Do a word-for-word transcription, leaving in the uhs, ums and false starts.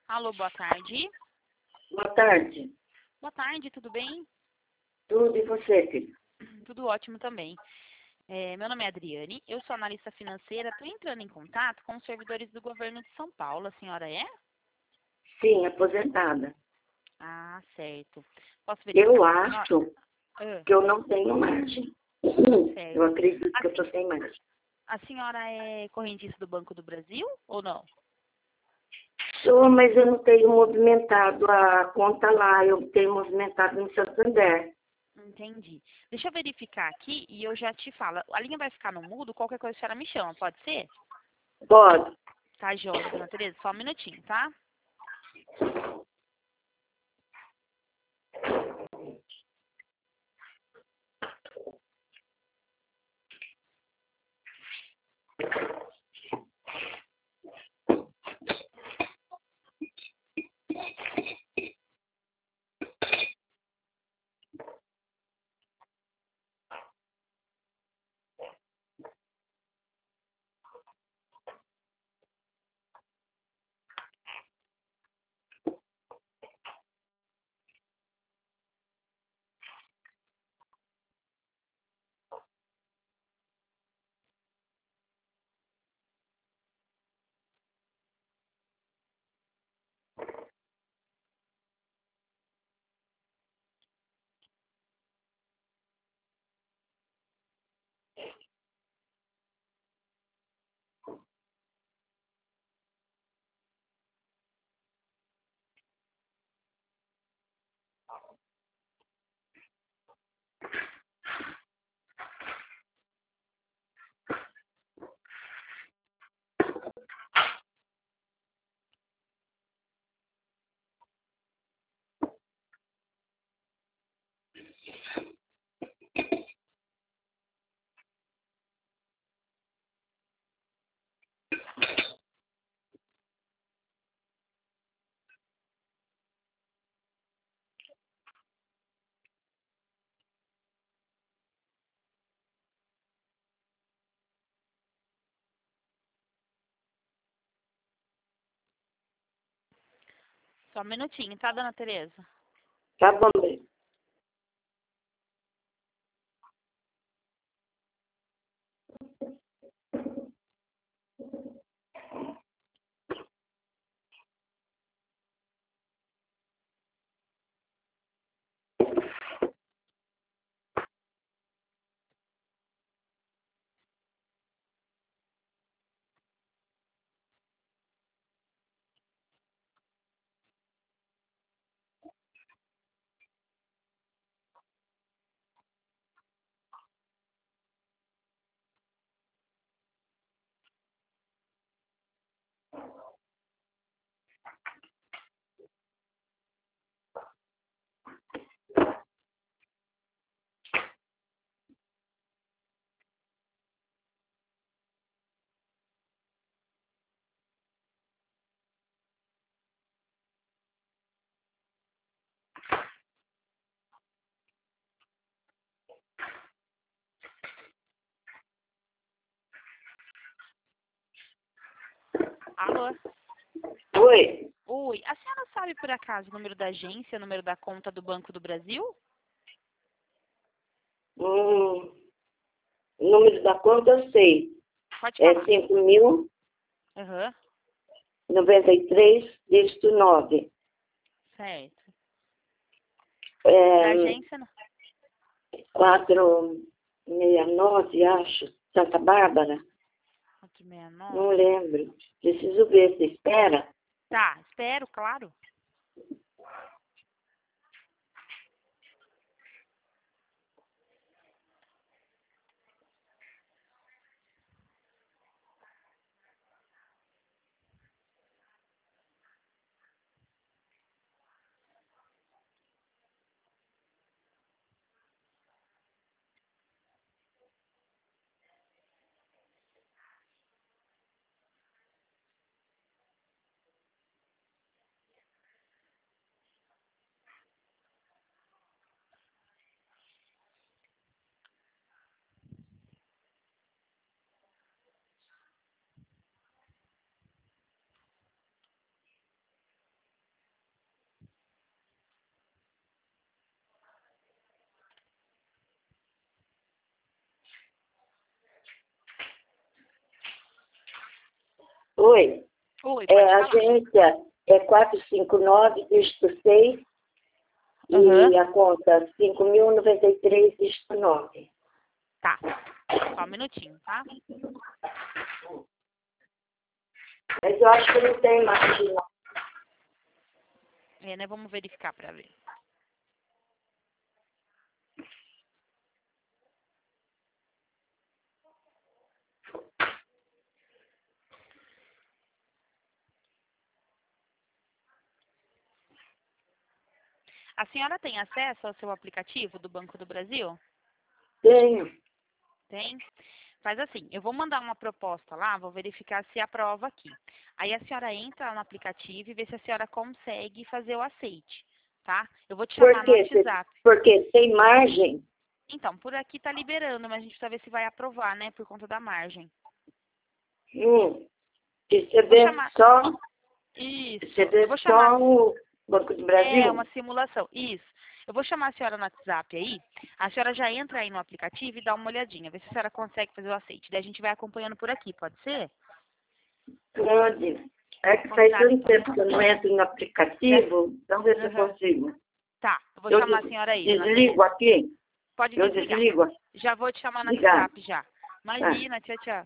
Alô, boa tarde. Boa tarde. Boa tarde, tudo bem? Tudo e você, filho? Tudo ótimo também. É, meu nome é Adriane, eu sou analista financeira, estou entrando em contato com os servidores do governo de São Paulo. A senhora é? Sim, aposentada. Ah, certo. Posso verificar Eu com a senhora? acho Ah, que eu não tenho margem. Eu certo. acredito A, que eu se- estou sem margem. a senhora é correntista do Banco do Brasil ou não? Sou, mas eu não tenho movimentado a conta lá. Eu tenho movimentado no Santander. Entendi. Deixa eu verificar aqui e eu já te falo. A linha vai ficar no mudo, qualquer coisa a senhora me chama, pode ser? Pode. Tá, joia, dona Tereza, só um minutinho, tá? Só um minutinho, tá, dona Tereza? Tá bom, bem. Alô? Oi. Oi, a senhora sabe por acaso o número da agência, o número da conta do Banco do Brasil? Hum, o número da conta eu sei. Pode É falar. cinco mil Aham, noventa e três, dígito nove. certo. Da É, agência, não. quatrocentos e sessenta e nove, acho. Santa Bárbara. quatrocentos e sessenta e nove. Não lembro. Preciso ver. Você espera? Tá, espero, claro. Oi. Oi, pode É, a falar. agência é quatrocentos e cinquenta e nove, dígito seis, Uhum. e a conta cinco mil e noventa e três, dígito nove. Tá. Só um minutinho, tá? Mas eu acho que não tem margem, não. É, né? Vamos verificar para ver. A senhora tem acesso ao seu aplicativo do Banco do Brasil? Tenho. Tem? Faz assim, eu vou mandar uma proposta lá, vou verificar se aprova aqui. Aí a senhora entra lá no aplicativo e vê se a senhora consegue fazer o aceite, tá? Eu vou te Por chamar no quê? WhatsApp. Porque tem margem. Então, por aqui tá liberando, mas a gente precisa ver se vai aprovar, né, por conta da margem. Hum. E você Eu vou vê chamar... só, Isso, você eu vê vou chamar... só o Banco do É, Brasil? uma simulação, isso. Eu vou chamar a senhora no WhatsApp aí, a senhora já entra aí no aplicativo e dá uma olhadinha, vê se a senhora consegue fazer o aceite. Daí a gente vai acompanhando por aqui, pode ser? Pode. É que faz Combinado, tanto então. tempo que eu não entro no Já... aplicativo, então ver se eu Uhum. consigo. Tá, eu vou Eu chamar a des- senhora aí, dona desligo Tereza. aqui, Pode eu desligar. desligo. Já vou te chamar no Ligar. WhatsApp já. Tá. Imagina, tchau, tchau.